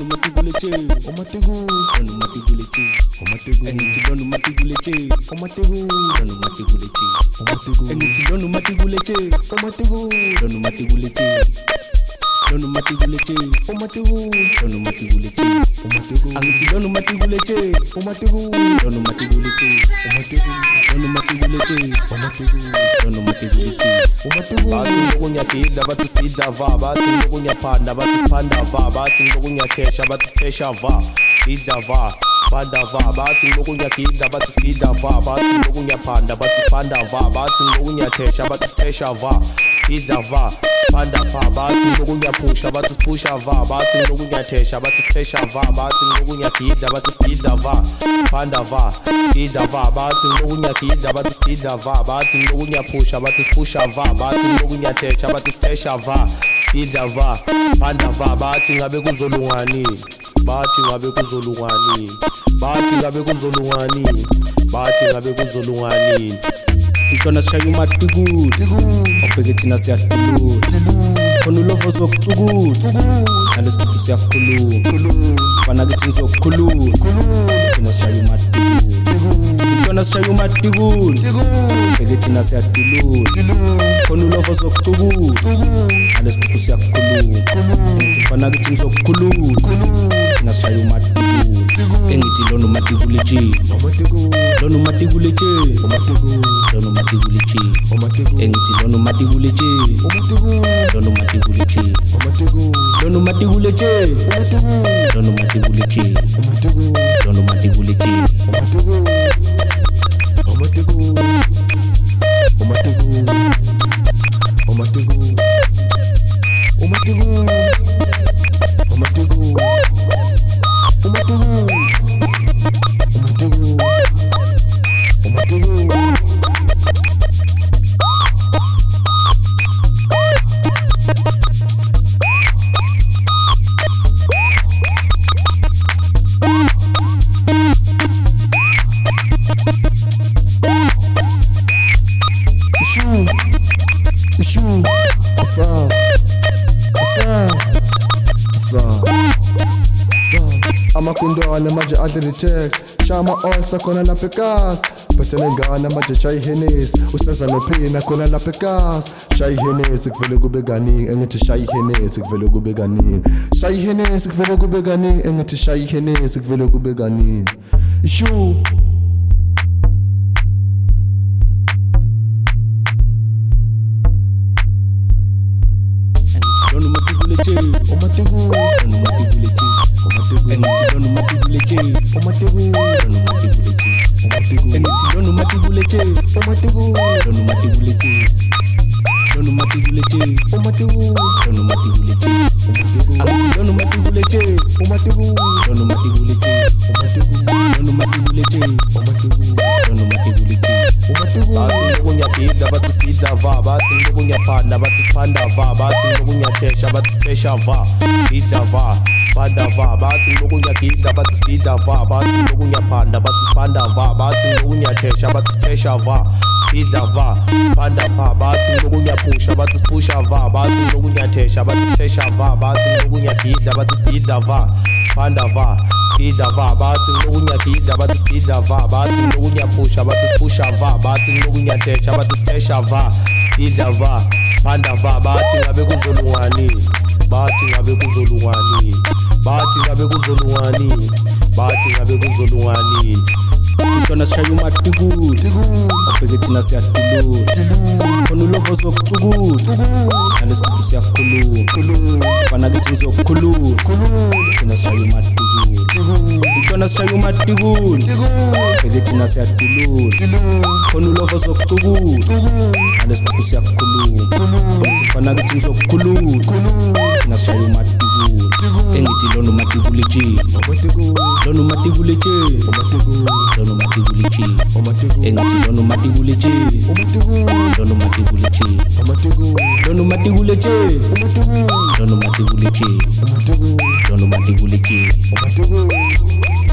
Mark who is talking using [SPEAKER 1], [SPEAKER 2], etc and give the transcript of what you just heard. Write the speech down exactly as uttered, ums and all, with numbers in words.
[SPEAKER 1] Lonu matigulete, omatigu. Lonu matigulete, omatigu. Eniti lonu matigulete, omatigu. Lonu matigulete, omatigu. Eniti lonu matigulete, omatigu. Lonu matigulete. Lonu matigulete, omatigu. Lonu matigulete, omatigu. Angithi lonu matigulete, omatigu. Lonu matigulete, omatigu. Lonu matigulete, omatigu. Lonu matigulete, omatigu. Bathi lokunyaphinda bathi sidla va, bathi lokunyaphanda bathi siphanda va, bathi lokunyathesha bathi sithesha va, sidla va, siphanda va, bathi lokunyagidla bathi sidla va, bathi lokunyaphanda bathi siphanda va, bathi lokunyathesha bathi sithesha va, sidla va, siphanda va, bathi lokunyaphusha bathi siphusha va, bathi lokunyathesha bathi sithesha va, bathi lokunyagidla bathi sidla va, siphanda va, sidla va, bathi lokunyagidla bathi sidla va, bathi lokunyaphusha bathi siphusha va, bathi lokunyathesha bathi sithesha va, sidla va, siphanda va, bathi ngabe kuzolungani, bathi ngabe kuzolungani, bathi ngabe kuzolungani, bathi ngabe kuzolungani. Ikona sishaya umatiku, obheke thina siyadulu, khona ulovo zokucukuza, nalesikhulu siyakhuluma, fana kithi ngizokukhuluma, thina sishaya umatiku. Ikona sishaya umatiku, obheke thina siyadulu, khona ulovo zokucukuza, nalesikhulu siyakhuluma, fana kithi ngizokukhuluma, thina sishaya umatiku. Engithi lonu matigulete, lonu matigulete, lonu matigulete, engithi lonu matigulete, lonu matigulete, lonu matigulete, lonu matigulete, lonu matigulete,
[SPEAKER 2] amakundwana manje adlile text shama onsa khona lapha ekas bethene ngana manje shayi henesi useza nophina khona lapha ekas shayi henesi kuvele kube kaningi engithi shayi henesi kuvele kube kaningi shayi henesi kuvele kube kaningi engithi shayi henesi kuvele kube kaningi ishu
[SPEAKER 1] lonu matigulete, omatigu, lonu matigulete, omatigu. Engithi lonu matigulete, omatigu, lonu matigulete, omatigu. Engithi lonu matigulete, omatigu, lonu matigulete, lonu matigulete, omatigu, lonu matigulete, omatigu. Angithi lonu matigulete, omatigu, lonu matigulete, omatigu, lonu matigulete, omatigu, lonu matigulete, omatigu. Bathi lokunyagidla bathi sidla va, bathi lokunyaphanda bathi siphanda va, bathi lokunyathesha bathi sithesha va, sidla va, siphanda va, bathi lokunyagidla bathi sidla va, bathi lokunyaphanda bathi siphanda va, bathi lokunyathesha bathi sithesha va, sidla va, siphanda va, bathi lokunyaphusha bathi siphusha va, bathi lokunyathesha bathi sithesha va, bathi lokunyagidla bathi sidla va, siphanda va, sidla va, bathi lokunyagidla bathi sidla va, bathi lokunyaphusha bathi siphusha va, bathi lokunyathesha bathi sithesha va, sidla va, siphanda va, bathi ngabe kuzolungani, bathi ngabe kuzolungani, bathi ngabe kuzolungani, bathi ngabe kuzolungani. Ikona sishaya umatiku, obheke thina siyadulu, khona ulovo zokucukuza, nalesikhulu siyakhuluma, fana kithi ngizokukhuluma, thina sishaya umatiku. Ikona sishaya umatiku, obheke thina siyadulu, khona ulovo zokucukuza, nalesikhulu siyakhuluma, fana kithi ngizokukhuluma, thina sishaya umatiku. Engithi lonu matigulete, lonu matigulete, lonu matigulete, engithi lonu matigulete, lonu matigulete, lonu matigulete, lonu matigulete, lonu matigulete.